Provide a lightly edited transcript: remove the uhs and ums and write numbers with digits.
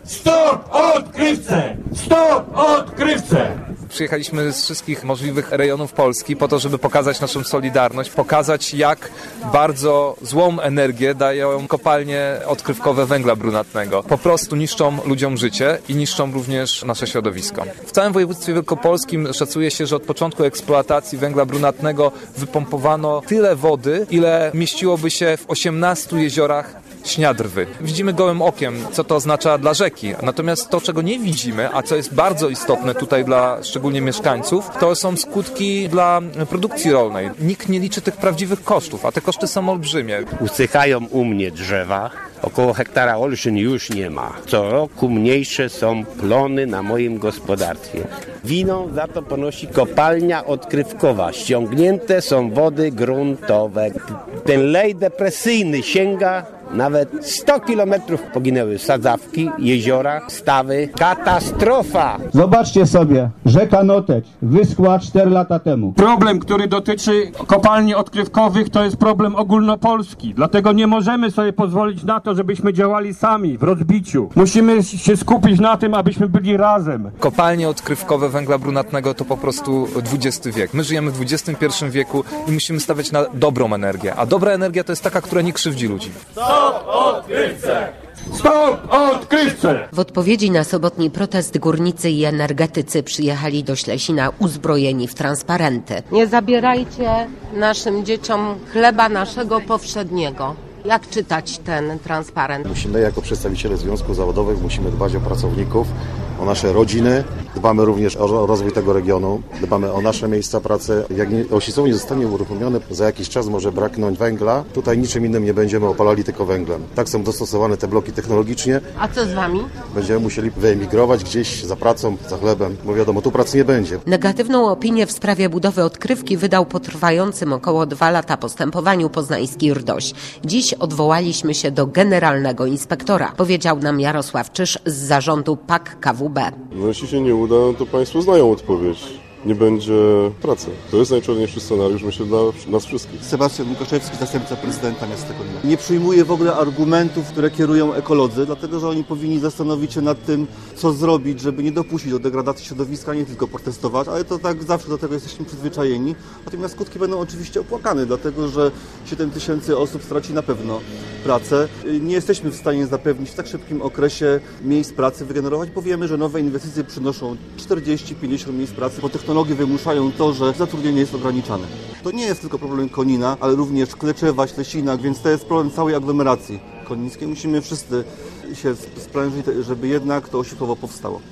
Stop odkrywce! Stop odkrywce! Przyjechaliśmy z wszystkich możliwych rejonów Polski po to, żeby pokazać naszą solidarność, pokazać jak bardzo złą energię dają kopalnie odkrywkowe węgla brunatnego. Po prostu niszczą ludziom życie i niszczą również nasze środowisko. W całym województwie wielkopolskim szacuje się, że od początku eksploatacji węgla brunatnego wypompowano tyle wody, ile mieściłoby się w 18 jeziorach Śniadrwy. Widzimy gołym okiem, co to oznacza dla rzeki. Natomiast to, czego nie widzimy, a co jest bardzo istotne tutaj dla szczególnie mieszkańców, to są skutki dla produkcji rolnej. Nikt nie liczy tych prawdziwych kosztów, a te koszty są olbrzymie. Usychają u mnie drzewa. Około hektara olszyn już nie ma. Co roku mniejsze są plony na moim gospodarstwie. Winą za to ponosi kopalnia odkrywkowa. Ściągnięte są wody gruntowe. Ten lej depresyjny sięga nawet 100 kilometrów. Poginęły sadzawki, jeziora, stawy. Katastrofa! Zobaczcie sobie, rzeka Noteć wyschła 4 lata temu. Problem, który dotyczy kopalni odkrywkowych, to jest problem ogólnopolski. Dlatego nie możemy sobie pozwolić na to, żebyśmy działali sami w rozbiciu. Musimy się skupić na tym, abyśmy byli razem. Kopalnie odkrywkowe węgla brunatnego to po prostu XX wiek. My żyjemy w XXI wieku i musimy stawiać na dobrą energię. A dobra energia to jest taka, która nie krzywdzi ludzi. Stop odkrywce! Stop odkrywce! W odpowiedzi na sobotni protest górnicy i energetycy przyjechali do Ślesina uzbrojeni w transparenty. Nie zabierajcie naszym dzieciom chleba naszego powszedniego. Jak czytać ten transparent? My jako przedstawiciele związków zawodowych musimy dbać o pracowników, o nasze rodziny, dbamy również o rozwój tego regionu, dbamy o nasze miejsca pracy. Jak Osicowo nie zostanie uruchomione, za jakiś czas może braknąć węgla. Tutaj niczym innym nie będziemy opalali tylko węglem. Tak są dostosowane te bloki technologicznie. A co z wami? Będziemy musieli wyemigrować gdzieś za pracą, za chlebem, bo wiadomo, tu pracy nie będzie. Negatywną opinię w sprawie budowy odkrywki wydał po trwającym około 2 lata postępowaniu poznański RDOŚ. Dziś odwołaliśmy się do generalnego inspektora, powiedział nam Jarosław Czyż z zarządu PAK KWB. No jeśli się nie uda, to państwo znają odpowiedź. Nie będzie pracy. To jest najczarniejszy scenariusz, myślę, dla nas wszystkich. Sebastian Łukaszewski, zastępca prezydenta miasta Konina. Nie przyjmuje w ogóle argumentów, które kierują ekolodzy, dlatego że oni powinni zastanowić się nad tym, co zrobić, żeby nie dopuścić do degradacji środowiska, nie tylko protestować, ale to tak zawsze do tego jesteśmy przyzwyczajeni. Natomiast skutki będą oczywiście opłakane, dlatego że 7 000 osób straci na pewno pracę. Nie jesteśmy w stanie zapewnić w tak szybkim okresie miejsc pracy wygenerować, bo wiemy, że nowe inwestycje przynoszą 40-50 miejsc pracy, bo technologie wymuszają to, że zatrudnienie jest ograniczane. To nie jest tylko problem Konina, ale również Kleczewa, Ślesina, więc to jest problem całej aglomeracji konińskiej. Musimy wszyscy się sprężyć, żeby jednak to Osicowo powstało.